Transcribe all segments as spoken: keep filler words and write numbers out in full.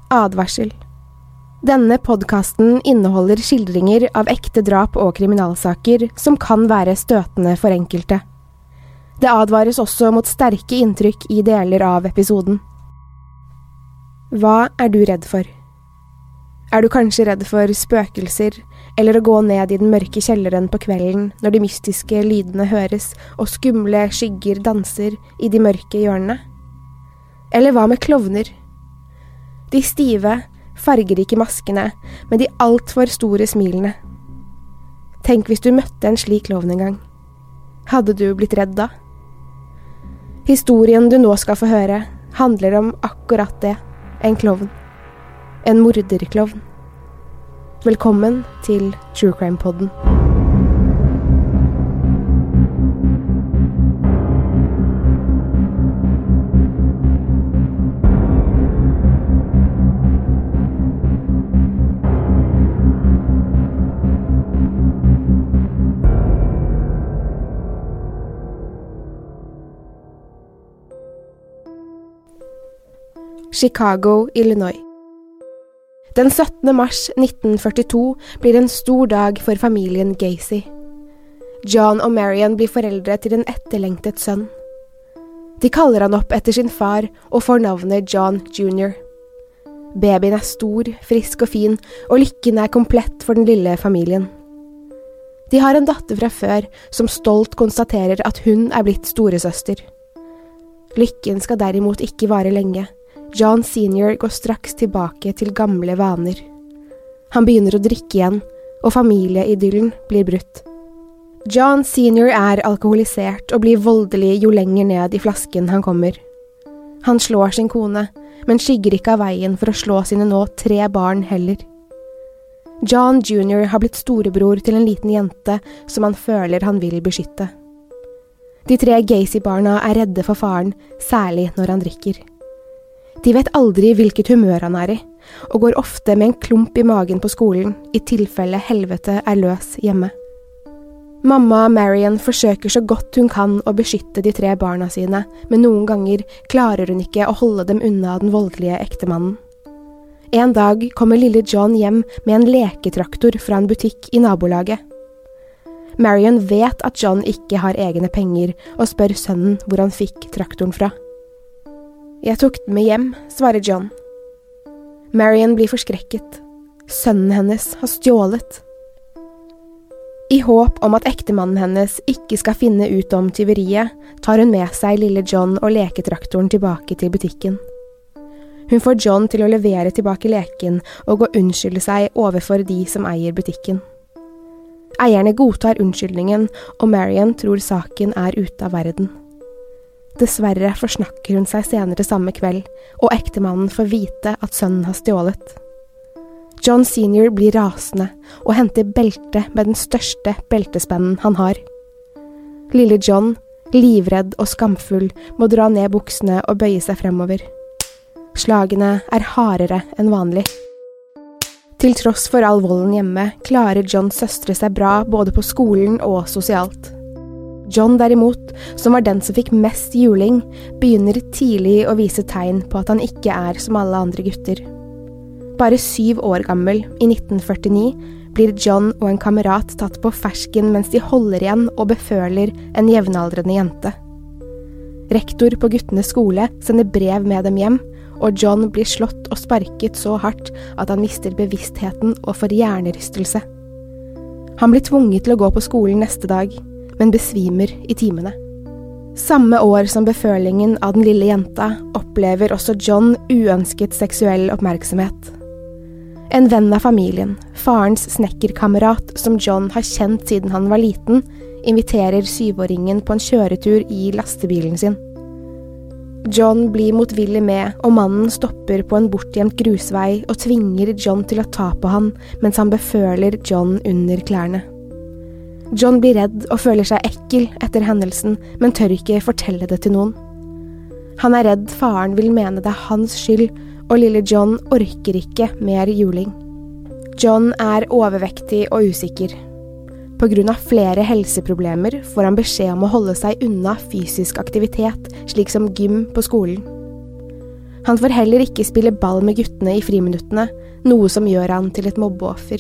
Advarsel. Denne podcasten inneholder skildringer av ekte drap og kriminalsaker som kan være støtende for enkelte. Det advares også mot sterke inntrykk i deler av episoden. Hva er du redd for? Er du kanskje redd for spøkelser, eller å gå ned i den mørke kjelleren på kvelden når de mystiske lydene høres og skumle skygger danser i de mørke hjørnene? Eller hva med klovner? De stive, fargerike maskene med de alt for store smilene. Tenk hvis du møtte en slik klovn en gang. Hadde du blitt redd da? Historien du nå skal få høre handler om akkurat det, en klovn. En morderklovn. Velkommen til True Crime Podden. Chicago, Illinois. Den syttende mars nitten førtito blir en stor dag for familien Gacy. John og Marion blir foreldre til en etterlengtet sønn. De kaller han opp etter sin far og får navnet John junior Babyen er stor, frisk og fin, og lykken er komplett for den lille familien. De har en datter fra før som stolt konstaterer at hun er blitt storesøster. Lykken skal derimot ikke vare lenge. John senior går straks tilbake til gamle vaner. Han begynner å drikke igjen, og familieidyllen blir brutt. John senior er alkoholisert og blir voldelig jo lenger ned i flasken han kommer. Han slår sin kone, men skygger ikke av veien for å slå sine nå tre barn heller. John junior har blitt storebror til en liten jente som han føler han vil beskytte. De tre Gacy-barna er redde for faren, særlig når han drikker. De vet aldri hvilket humør han er i, og går ofte med en klump i magen på skolen i tilfelle helvete er løs hjemme. Mamma Marion forsøker så godt hun kan å beskytte de tre barna sine, men noen ganger klarer hun ikke å holde dem unna den voldelige ektemannen. En dag kommer lille John hjem med en leketraktor fra en butikk i nabolaget. Marion vet at John ikke har egne penger og spør sønnen hvor han fikk traktoren fra. Jeg tok den med hjem, svarer John. Marion blir forskrekket. Sønnen hennes har stjålet. I håp om at ektemannen hennes ikke skal finne ut om tyveriet, tar hun med seg lille John og leketraktoren tilbake til butikken. Hun får John til å levere tilbake leken og å unnskylde seg overfor de som eier butikken. Eierne godtar unnskyldningen, og Marion tror saken er ute av verden. Dessverre forsnakker hun seg senere samme kveld, og ektemannen får vite at sønnen har stjålet. John senior blir rasende og henter belte med den største beltespennen han har. Lille John, livredd og skamfull, må dra ned buksene og bøye seg fremover. Slagene er hardere enn vanlig. Til tross for all volden hjemme, klarer Johns søstre seg bra både på skolen og sosialt. John derimot, som var den som fikk mest juling, begynner tidlig å vise tegn på at han ikke er som alle andre gutter. Bare syv år gammel, i nitten førtini, blir John og en kamerat tatt på fersken mens de holder igjen og beføler en jevnaldrende jente. Rektor på guttenes skole sender brev med dem hjem, og John blir slått og sparket så hardt at han mister bevisstheten og får hjernerystelse. Han blir tvunget til å gå på skolen neste dag, men besvimer i timene. Samme år som befølingen av den lille jenta opplever også John uønsket seksuell oppmerksomhet. En venn av familien, farens snekkerkamerat som John har kjent siden han var liten, inviterer syvåringen på en kjøretur i lastebilen sin. John blir motvillig med, og mannen stopper på en bortgjemt grusvei og tvinger John til å ta på han, mens han beføler John under klærne. John blir redd og føler seg ekkel etter hendelsen, men tør ikke fortelle det til noen. Han er redd faren vil mene det er hans skyld, og lille John orker ikke mer juling. John er overvektig og usikker. På grunn av flere helseproblemer får han beskjed om å holde seg unna fysisk aktivitet, slik som gym på skolen. Han får heller ikke spille ball med guttene i friminuttene, noe som gjør han til et mobbeoffer.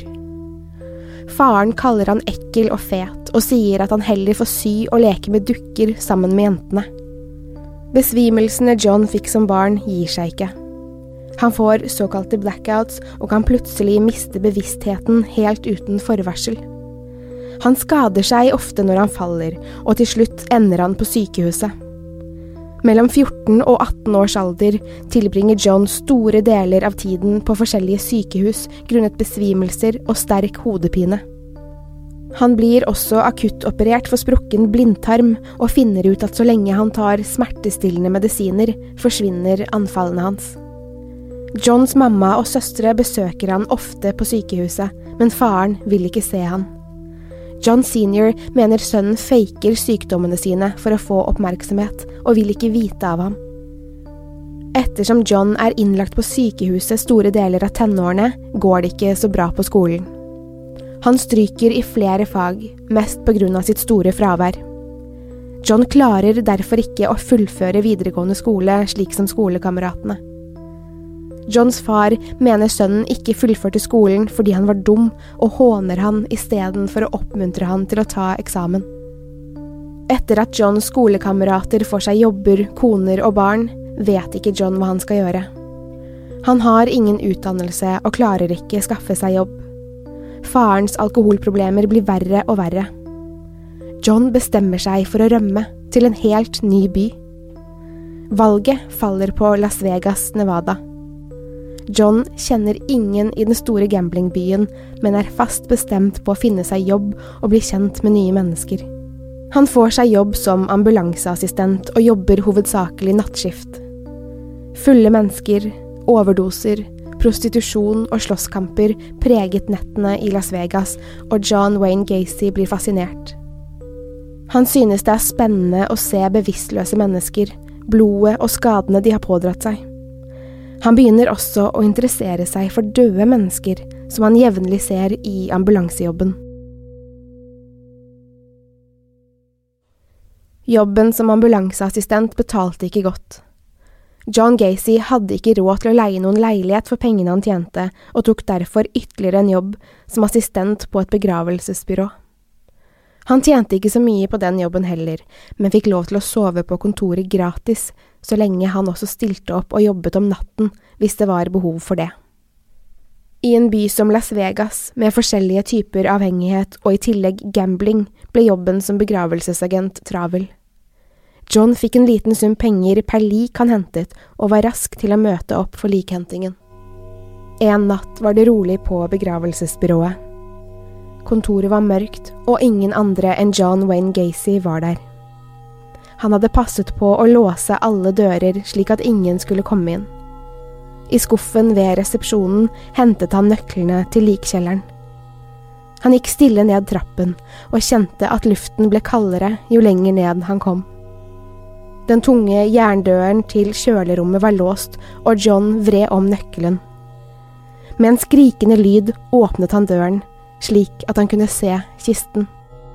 Faren kaller han ekkel og fet, og sier at han heller får sy og leke med dukker sammen med jentene. Besvimelsene John fikk som barn gir seg ikke. Han får såkalte blackouts og kan plutselig miste bevisstheten helt uten forvarsel. Han skader seg ofte når han faller, og til slutt ender han på sykehuset. Mellom fjorten og atten års alder tilbringer John store deler av tiden på forskjellige sykehus grunnet besvimelser og sterk hodepine. Han blir også akuttoperert for sprukken blindtarm og finner ut at så lenge han tar smertestillende medisiner, forsvinner anfallene hans. Johns mamma og søstre besøker han ofte på sykehuset, men faren vil ikke se han. John senior mener sønnen faker sykdommene sine for å få oppmerksomhet, og vil ikke vite av ham. Ettersom John er innlagt på sykehuset store deler av tenårene, går det ikke så bra på skolen. Han stryker i flere fag, mest på grunn av sitt store fravær. John klarer derfor ikke å fullføre videregående skole slik som skolekameratene. Johns far mener sønnen ikke fullførte skolen fordi han var dum, og håner han i stedet for å oppmuntre han til å ta eksamen. Etter at Johns skolekamerater får seg jobber, koner og barn, vet ikke John hva han skal gjøre. Han har ingen utdannelse og klarer ikke skaffe seg jobb. Farens alkoholproblemer blir verre og verre. John bestemmer seg for å rømme til en helt ny by. Valget faller på Las Vegas, Nevada. John kjenner ingen i den store gamblingbyen, men er fast bestemt på å finne seg jobb og bli kjent med nye mennesker. Han får seg jobb som ambulanseassistent og jobber hovedsakelig nattskift. Fulle mennesker, overdoser, prostitusjon og slåsskamper preget nettene i Las Vegas, og John Wayne Gacy blir fascinert. Han synes det er spennende å se bevisstløse mennesker, blodet og skadene de har pådratt seg. Han begynner også å interessere seg for døde mennesker, som han jevnlig ser i ambulansejobben. Jobben som ambulanseassistent betalte ikke godt. John Gacy hadde ikke råd til å leie noen leilighet for pengene han tjente, og tok derfor ytterligere en jobb som assistent på et begravelsesbyrå. Han tjente ikke så mye på den jobben heller, men fikk lov til å sove på kontoret gratis, så lenge han også stilte opp og jobbet om natten, hvis det var behov for det. I en by som Las Vegas, med forskjellige typer avhengighet og i tillegg gambling, ble jobben som begravelsesagent travel. John fikk en liten sum penger per lik han hentet, og var rask til å møte opp for likhentingen. En natt var det rolig på begravelsesbyrået. Kontoret var mørkt, og ingen andre enn John Wayne Gacy var der. Han hadde passet på å låse alle dører slik at ingen skulle komme inn. I skuffen ved resepsjonen hentet han nøklene til likkjelleren. Han gikk stille ned trappen, og kjente at luften ble kaldere jo lenger ned han kom. Den tunge jerndøren til kjølerommet var låst, og John vred om nøkkelen. Med en skrikende lyd åpnet han døren, slik at han kunne se kisten.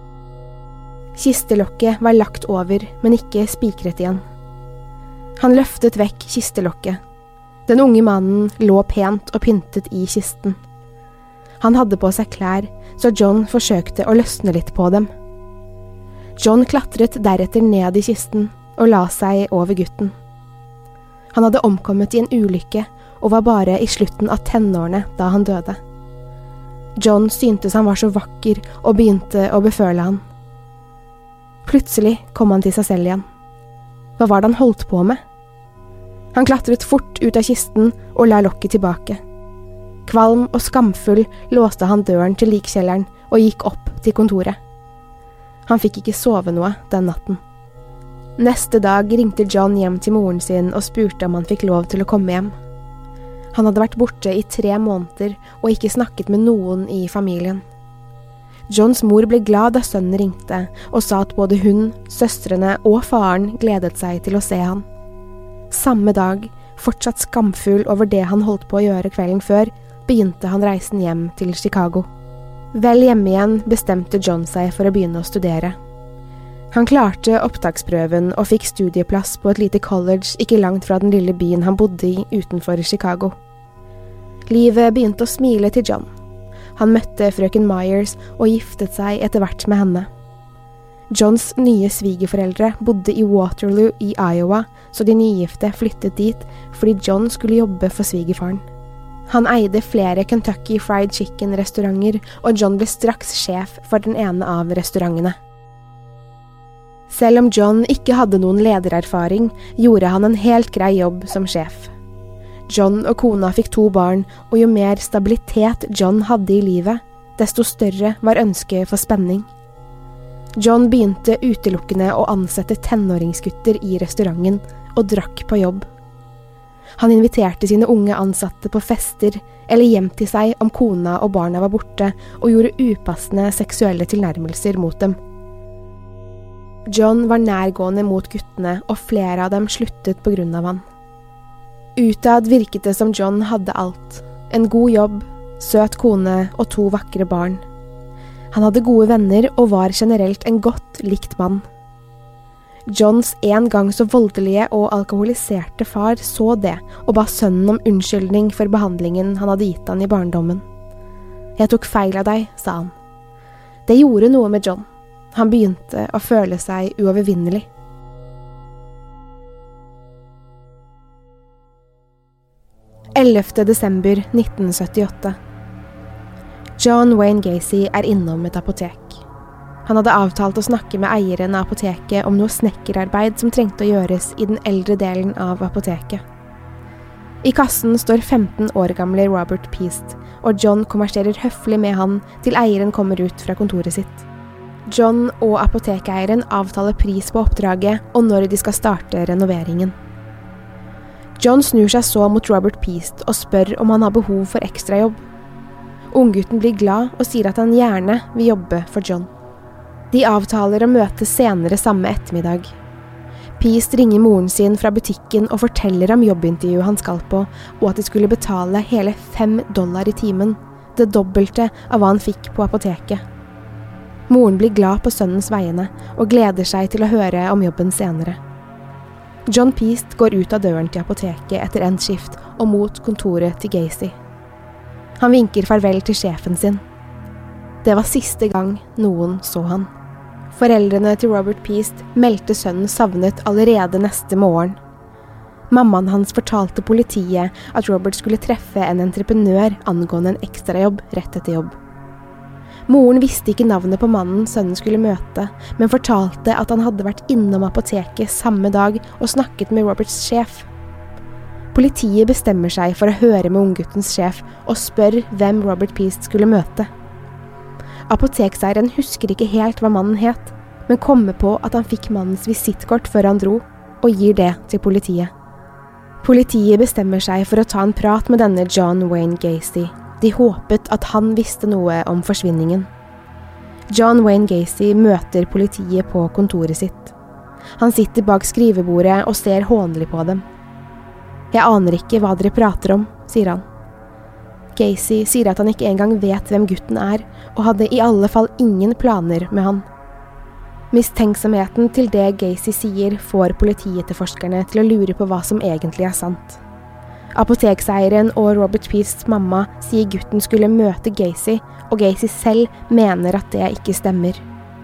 Kistelokket var lagt over, men ikke spikret igjen. Han løftet vekk kistelokket. Den unge mannen lå pent og pyntet i kisten. Han hadde på seg klær, så John forsøkte å løsne litt på dem. John klatret deretter ned i kisten og la seg over gutten. Han hadde omkommet i en ulykke og var bare i slutten av tenårene da han døde. John syntes han var så vakker og begynte å beføle han. Plutselig kom han til seg selv igjen. Hva var det han holdt på med? Han klatret fort ut av kisten og la lokket tilbake. Kvalm og skamfull låste han døren til likkjelleren og gikk opp til kontoret. Han fikk ikke sove noe den natten. Neste dag ringte John hjem til moren sin og spurte om han fikk lov til å komme hjem. Han hadde vært borte i tre måneder og ikke snakket med noen i familien. Johns mor ble glad da sønnen ringte og sa at både hun, søstrene og faren gledet seg til å se han. Samme dag, fortsatt skamfull over det han holdt på å gjøre kvelden før, begynte han reisen hjem til Chicago. Vel hjemme igjen bestemte John seg for å begynne å studere. Han klarte opptaksprøven og fikk studieplass på et lite college ikke langt fra den lille byen han bodde i utenfor Chicago. Livet begynte å smile til John. Han møtte frøken Myers og giftet seg etter hvert med henne. Johns nye svigerforeldre bodde i Waterloo i Iowa, så de nygifte flyttet dit fordi John skulle jobbe for svigerfaren. Han eide flere Kentucky Fried Chicken-restauranter, og John ble straks sjef for den ene av restaurantene. Selv om John ikke hadde noen ledererfaring, gjorde han en helt grei jobb som sjef. John og kona fikk to barn, og jo mer stabilitet John hadde i livet, desto større var ønsket for spenning. John begynte utelukkende å ansette tenåringsgutter i restauranten og drakk på jobb. Han inviterte sine unge ansatte på fester eller hjem til seg om kona og barna var borte, og gjorde upassende seksuelle tilnærmelser mot dem. John var nærgående mot guttene, og flere av dem sluttet på grunn av han. Utad virket det som John hadde alt. En god jobb, søt kone og to vakre barn. Han hadde gode venner og var generelt en godt likt mann. Johns en gang så voldelige og alkoholiserte far så det og ba sønnen om unnskyldning for behandlingen han hadde gitt han i barndommen. «Jeg tok feil av deg», sa han. Det gjorde noe med John. Han begynte å føle seg uovervinnelig. ellevte desember nitten syttiåtte. John Wayne Gacy er innom et apotek. Han hadde avtalt å snakke med eieren av apoteket om noe snekkerarbeid som trengte å gjøres i den eldre delen av apoteket. I kassen står femten år gamle Robert Peast, og John konverserer høflig med han til eieren kommer ut fra kontoret sitt. John og apotekeieren avtaler pris på oppdraget og når de skal starte renoveringen. John snur seg så mot Robert Peast og spør om han har behov for ekstrajobb. Unggutten blir glad og sier at han gjerne vil jobbe for John. De avtaler å møtes senere samme ettermiddag. Peast ringer moren sin fra butikken og forteller om jobbintervjuet han skal på, og at de skulle betale hele fem dollar i timen, det dobbelte av hva han fikk på apoteket. Moren blir glad på sønnens vegne og gleder seg til å høre om jobben senere. John Peast går ut av døren til apoteket etter endt skift og mot kontoret til Gacy. Han vinker farvel til sjefen sin. Det var siste gang noen så han. Foreldrene til Robert Peast meldte sønnen savnet allerede neste morgen. Mammaen hans fortalte politiet at Robert skulle treffe en entreprenør angående en ekstrajobb rett etter jobb. Moren visste ikke navnet på mannen sønnen skulle møte, men fortalte at han hadde vært innom apoteket samme dag og snakket med Roberts sjef. Politiet bestemmer seg for å høre med ungguttens sjef og spør hvem Robert Peast skulle møte. Apotekseieren husker ikke helt hva mannen het, men kommer på at han fikk mannens visittkort før han dro, og gir det til politiet. Politiet bestemmer seg for å ta en prat med denne John Wayne Gacy. De håpet at han visste noe om forsvinningen. John Wayne Gacy møter politiet på kontoret sitt. Han sitter bak skrivebordet og ser hånlig på dem. «Jeg aner ikke hva dere prater om», sier han. Gacy sier at han ikke engang vet hvem gutten er, og hadde i alle fall ingen planer med han. Mistenksomheten til det Gacy sier får politietterforskerne til å lure på hva som egentlig er sant. Apotekseieren og Robert Peasts mamma sier gutten skulle møte Gacy, og Gacy selv mener at det ikke stemmer.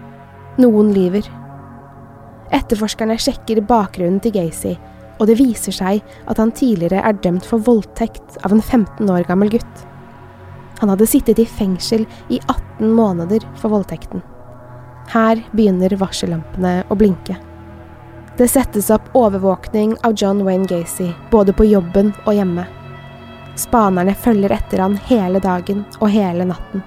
Noen lyver. Etterforskerne sjekker bakgrunnen til Gacy, og det viser seg at han tidligere er dømt for voldtekt av en femten år gammel gutt. Han hadde sittet i fengsel i atten måneder for voldtekten. Her begynner varsellampene å blinke. Det settes opp overvåkning av John Wayne Gacy, både på jobben og hjemme. Spanerne følger etter han hele dagen og hele natten.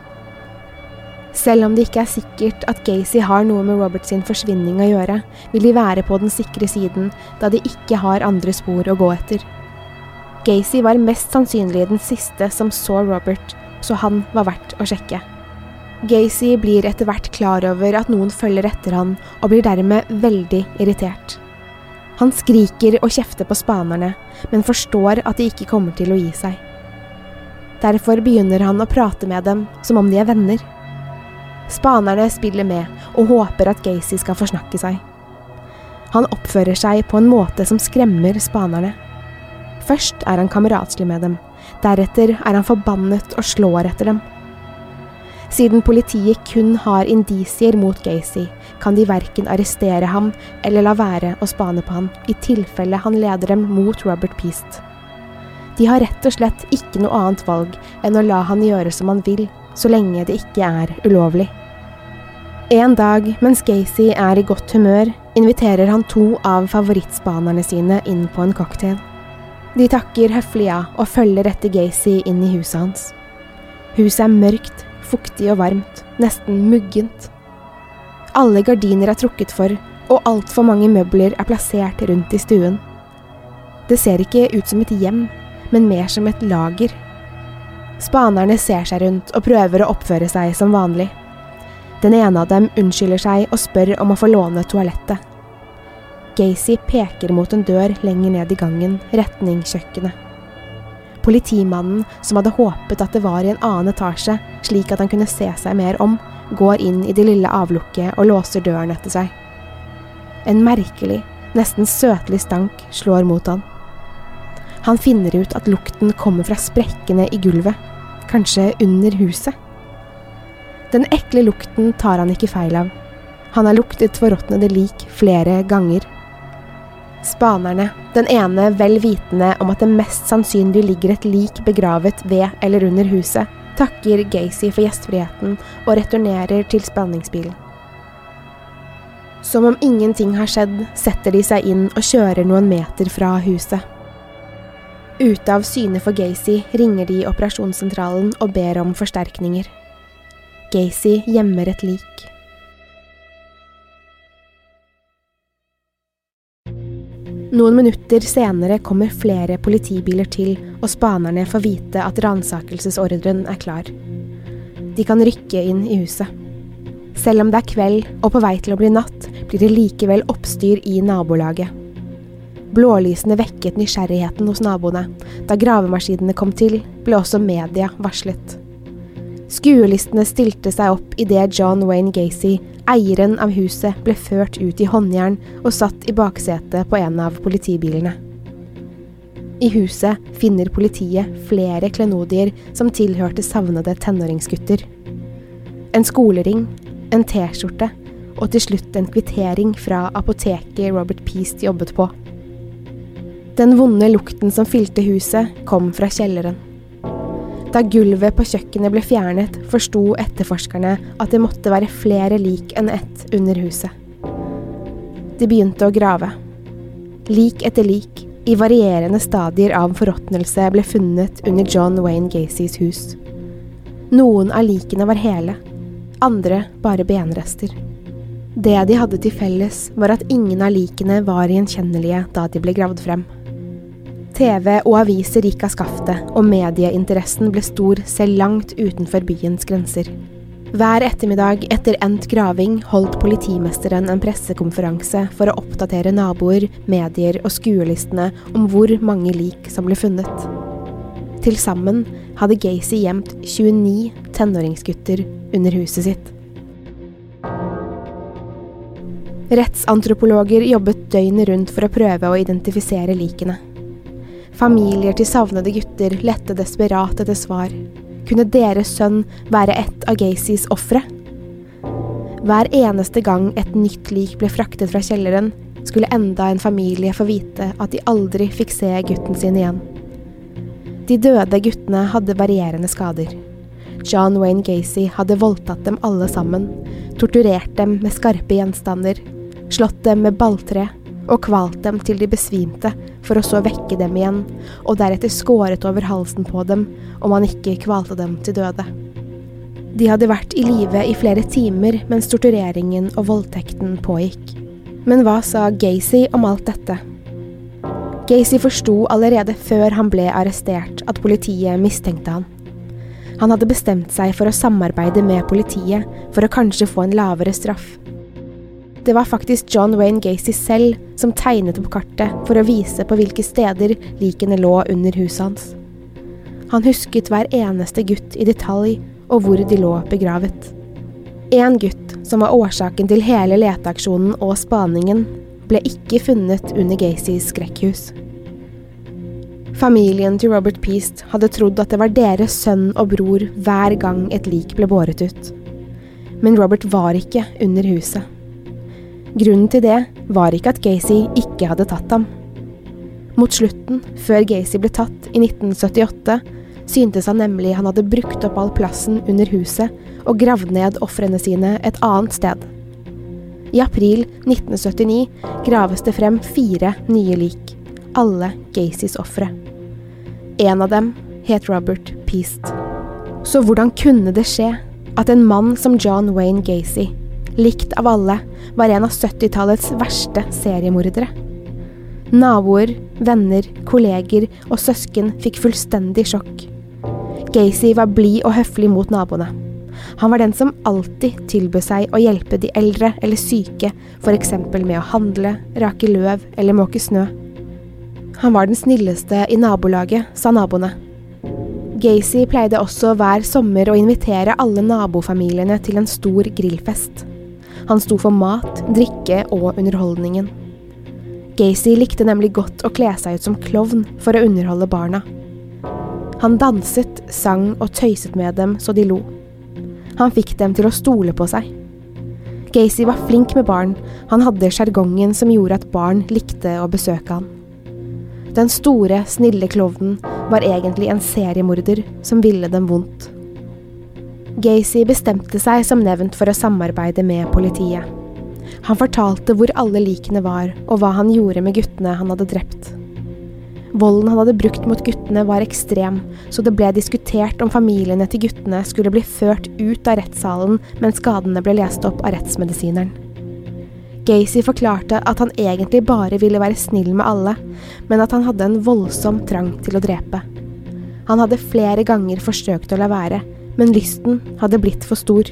Selv om det ikke er sikkert at Gacy har noe med Robert sin forsvinning å gjøre, vil de være på den sikre siden, da de ikke har andre spor å gå etter. Gacy var mest sannsynlig den siste som så Robert, så han var verdt å sjekke. Gacy blir etter hvert klar over at noen følger etter han, og blir dermed veldig irritert. Han skriker og kjefter på spanerne, men forstår at de ikke kommer til å gi seg. Derfor begynner han å prate med dem som om de er venner. Spanerne spiller med og håper at Gacy skal forsnakke seg. Han oppfører seg på en måte som skremmer spanerne. Først er han kameratslig med dem, deretter er han forbannet og slår etter dem. Siden politiet kun har indisier mot Gacy, kan de hverken arrestere ham eller la være å spane på han, i tilfelle han leder dem mot Robert Peast. De har rett og slett ikke noe annet valg enn å la han gjøre som han vil, så lenge det ikke er ulovlig. En dag, mens Gacy er i godt humør, inviterer han to av favorittspanerne sine inn på en cocktail. De takker høflig ja og følger etter Gacy inn i huset hans. Huset er mørkt, fuktig og varmt, nesten muggent. Alle gardiner er trukket for, og alt for mange møbler er plassert rundt i stuen. Det ser ikke ut som et hjem, men mer som et lager. Spanerne ser seg rundt og prøver å oppføre seg som vanlig. Den ene av dem unnskylder seg og spør om å få låne toalettet. Gacy peker mot en dør lenger ned i gangen, retning kjøkkenet. Politimannen, som hadde håpet at det var i en annen etasje, slik at han kunne se seg mer om, går inn i det lille avlukket og låser døren etter seg. En merkelig, nesten søtlig stank slår mot han. Han finner ut at lukten kommer fra sprekkene i gulvet, kanskje under huset. Den ekle lukten tar han ikke feil av. Han har luktet forråtnede lik flere ganger. Spanerne, den ene vel vitende om at det mest sannsynlig ligger et lik begravet ved eller under huset, takker Gacy for gjestfriheten og returnerer til spanningsbilen. Som om ingenting har skjedd, setter de seg inn og kjører noen meter fra huset. Ute av syne for Gacy ringer de operasjonssentralen og ber om forsterkninger. Gacy gjemmer et lik. Noen minutter senere kommer flere politibiler til, og spanerne får vite at ransakelsesordren er klar. De kan rykke inn i huset. Selv om det er kveld og på vei til å bli natt, blir det likevel oppstyr i nabolaget. Blålysene vekket nysgjerrigheten hos naboene. Da gravemaskinene kom til, ble også media varslet. Skuelistene stilte seg opp i det John Wayne Gacy, eieren av huset, ble ført ut i håndjern og satt i baksetet på en av politibilene. I huset finner politiet flere klenodier som tilhørte savnede tenåringsgutter. En skolering, en t-skjorte og til slutt en kvittering fra apoteket Robert Peast jobbet på. Den vonde lukten som fylte huset kom fra kjelleren. Da gulvet på kjøkkenet ble fjernet, forsto etterforskerne at det måtte være flere lik enn ett under huset. De begynte å grave. Lik etter lik, i varierende stadier av forråtnelse, ble funnet under John Wayne Gacys hus. Noen av likene var hele, andre bare benrester. Det de hadde til felles var at ingen av likene var gjenkjennelige da de ble gravd frem. T V og aviser gikk av skaftet, og medieinteressen ble stor selv langt utenfor byens grenser. Hver ettermiddag etter endt graving holdt politimesteren en pressekonferanse for å oppdatere naboer, medier og skuelistene om hvor mange lik som ble funnet. Til sammen hadde Gacy gjemt tjueni tenåringsgutter under huset sitt. Rettsantropologer jobbet døgnet rundt for å prøve å identifisere likene. Familier til savnede gutter lette desperat etter svar. Kunne deres sønn være et av Gacys ofre? Hver eneste gang et nytt lik ble fraktet fra kjelleren, skulle enda en familie få vite at de aldri fikk se gutten sin igjen. De døde guttene hadde varierende skader. John Wayne Gacy hadde voldtatt dem alle sammen, torturert dem med skarpe gjenstander, slått dem med balltre og kvalt dem til de besvimte for å så vekke dem igjen, og deretter skåret over halsen på dem om han ikke kvalte dem til døde. De hadde vært i live i flere timer mens tortureringen og voldtekten pågikk. Men hva sa Gacy om alt dette? Gacy forsto allerede før han ble arrestert at politiet mistenkte han. Han hadde bestemt seg for å samarbeide med politiet for å kanskje få en lavere straff. Det var faktisk John Wayne Gacy selv som tegnet opp kartet for å vise på hvilke steder likene lå under huset hans. Han husket hver eneste gutt i detalj og hvor de lå begravet. En gutt som var årsaken til hele leteaksjonen og spaningen, ble ikke funnet under Gacys skrekkhus. Familien til Robert Piest hadde trodd at det var deres sønn og bror hver gang et lik ble båret ut. Men Robert var ikke under huset. Grunnen til det var ikke at Gacy ikke hadde tatt ham. Mot slutten, før Gacy ble tatt i nitten syttiåtte, syntes han nemlig han hadde brukt opp all plassen under huset og gravd ned ofrene sine et annet sted. I april nitten syttini graves det frem fire nye lik, alle Gacys ofre. En av dem het Robert Piest. Så hvordan kunne det skje at en mann som John Wayne Gacy, likt av alle, var en av syttitallets verste seriemordere? Naboer, venner, kolleger og søsken fikk fullstendig sjokk. Gacy var blid og høflig mot naboene. Han var den som alltid tilbød seg å hjelpe de eldre eller syke, for eksempel med å handle, rake løv eller måke snø. Han var den snilleste i nabolaget, sa naboene. Gacy pleide også hver sommer å invitere alle nabofamiliene til en stor grillfest. Han sto for mat, drikke og underholdningen. Gacy likte nemlig godt å kle seg ut som klovn for å underholde barna. Han danset, sang og tøyset med dem så de lo. Han fikk dem til å stole på seg. Gacy var flink med barn, han hadde sjargongen som gjorde at barn likte å besøke han. Den store, snille klovnen var egentlig en seriemorder som ville dem vondt. Gacy bestemte seg som nevnt for å samarbeide med politiet. Han fortalte hvor alle likene var, og hva han gjorde med guttene han hadde drept. Volden han hadde brukt mot guttene var ekstrem, så det ble diskutert om familiene til guttene skulle bli ført ut av rettssalen mens skadene ble lest opp av rettsmedisineren. Gacy forklarte at han egentlig bare ville være snill med alle, men at han hadde en voldsom trang til å drepe. Han hadde flere ganger forsøkt å la være, men lysten hadde blitt for stor.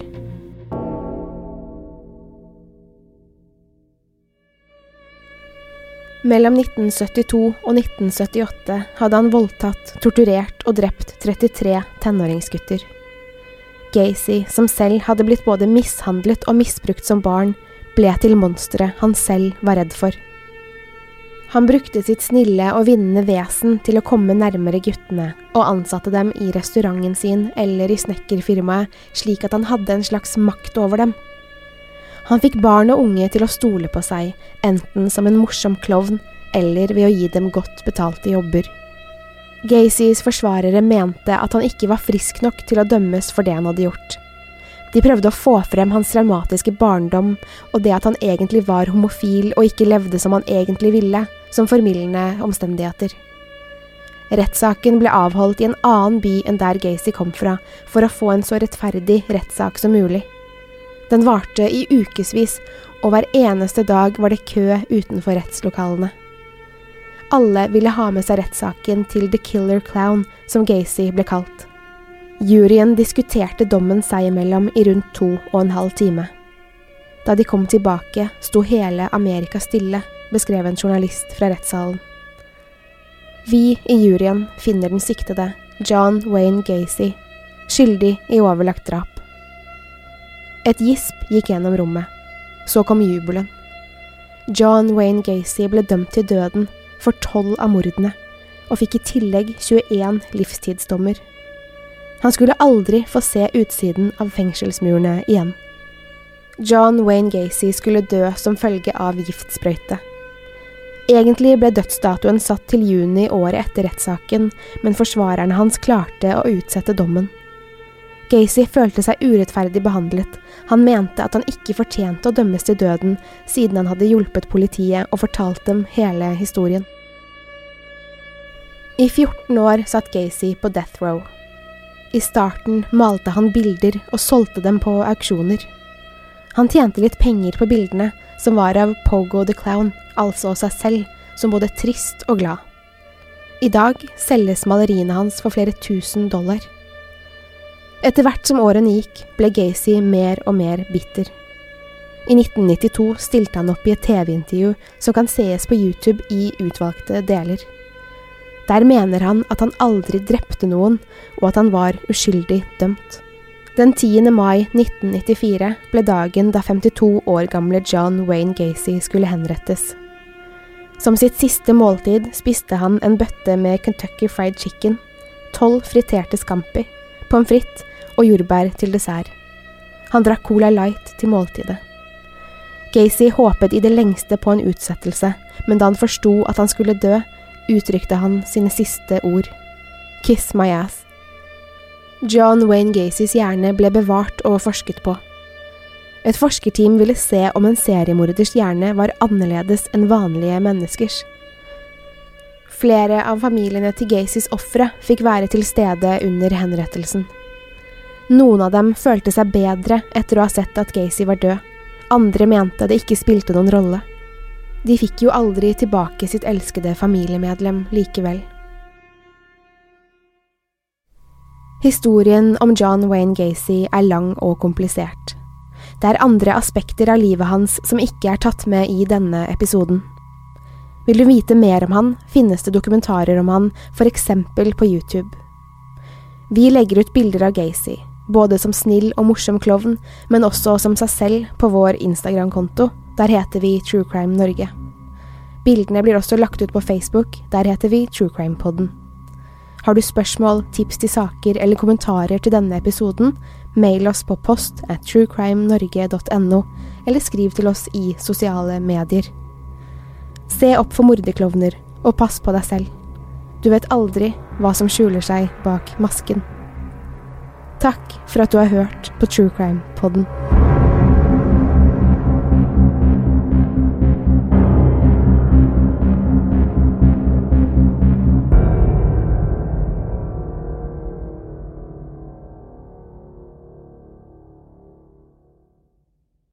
Mellom nitten syttito og nitten syttiåtte hadde han voldtatt, torturert og drept trettitre tenåringsgutter. Gacy, som selv hadde blitt både mishandlet og misbrukt som barn, ble til monsteret han selv var redd for. Han brukte sitt snille og vinnende vesen til å komme nærmere guttene, og ansatte dem i restauranten sin eller i snekkerfirmaet, slik at han hadde en slags makt over dem. Han fikk barn og unge til å stole på seg, enten som en morsom klovn, eller ved å gi dem godt betalte jobber. Gacys forsvarere mente at han ikke var frisk nok til å dømmes for det han hadde gjort. De prøvde å få frem hans traumatiske barndom, og det at han egentlig var homofil og ikke levde som han egentlig ville, som formildende omstendigheter. Rettssaken ble avholdt i en annen by enn der Gacy kom fra, for å få en så rettferdig rettssak som mulig. Den varte i ukesvis, og hver eneste dag var det kø utenfor rettslokalene. Alle ville ha med seg rettssaken til The Killer Clown, som Gacy ble kalt. Juryen diskuterte dommen seg imellom i rundt to og en halv time. Da de kom tilbake, sto hele Amerika stille, beskrev en journalist fra rettssalen. Vi i juryen finner den siktede, John Wayne Gacy, skyldig i overlagt drap. Et gisp gikk gjennom rommet. Så kom jubelen. John Wayne Gacy ble dømt til døden for tolv av mordene, og fikk i tillegg tjueen livstidsdommer. Han skulle aldri få se utsiden av fengselsmurene igjen. John Wayne Gacy skulle dø som følge av giftsprøyte. Egentlig ble dødsdatoen satt til juni året etter rettssaken, men forsvarerne hans klarte å utsette dommen. Gacy følte seg urettferdig behandlet. Han mente at han ikke fortjente å dømmes til døden, siden han hadde hjulpet politiet og fortalt dem hele historien. I fjorten år satt Gacy på death row. I starten malte han bilder og solgte dem på auksjoner. Han tjente litt penger på bildene, som var av Pogo the Clown, altså seg selv, som både trist og glad. I dag selges maleriene hans for flere tusen dollar. Etter hvert som årene gikk, ble Gacy mer og mer bitter. I nitten nittito stilte han opp i et T V-intervju som kan sees på YouTube i utvalgte deler. Der mener han at han aldri drepte noen, og at han var uskyldig dømt. Den tiende mai nitten nittifire ble dagen da femtito år gamle John Wayne Gacy skulle henrettes. Som sitt siste måltid spiste han en bøtte med Kentucky Fried Chicken, tolv friterte scampi, pommes frites og jordbær til dessert. Han drakk Cola Light til måltidet. Gacy håpet i det lengste på en utsettelse, men da han forsto at han skulle dø, uttrykte han sine siste ord. Kiss my ass. John Wayne Gacys hjerne ble bevart og forsket på. Et forskerteam ville se om en seriemorders hjerne var annerledes enn vanlige menneskers. Flere av familiene til Gacys ofre fikk være til stede under henrettelsen. Noen av dem følte seg bedre etter å ha sett at Gacy var død. Andre mente det ikke spilte noen rolle. De fikk jo aldri tilbake sitt elskede familiemedlem likevel. Historien om John Wayne Gacy er lang og komplisert. Det er andre aspekter av livet hans som ikke er tatt med i denne episoden. Vil du vite mer om han, finnes det dokumentarer om han, for eksempel på YouTube. Vi legger ut bilder av Gacy, både som snill og morsom klovn, men også som seg selv på vår Instagram-konto. Der heter vi True Crime Norge. Bildene blir også lagt ut på Facebook, der heter vi True Crime Podden. Har du spørsmål, tips til saker eller kommentarer til denne episoden, mail oss på post at truecrimenorge dot no, eller skriv til oss i sosiale medier. Se opp for morderklovner, og pass på deg selv. Du vet aldri hva som skjuler seg bak masken. Takk for at du har hørt på True Crime Podden.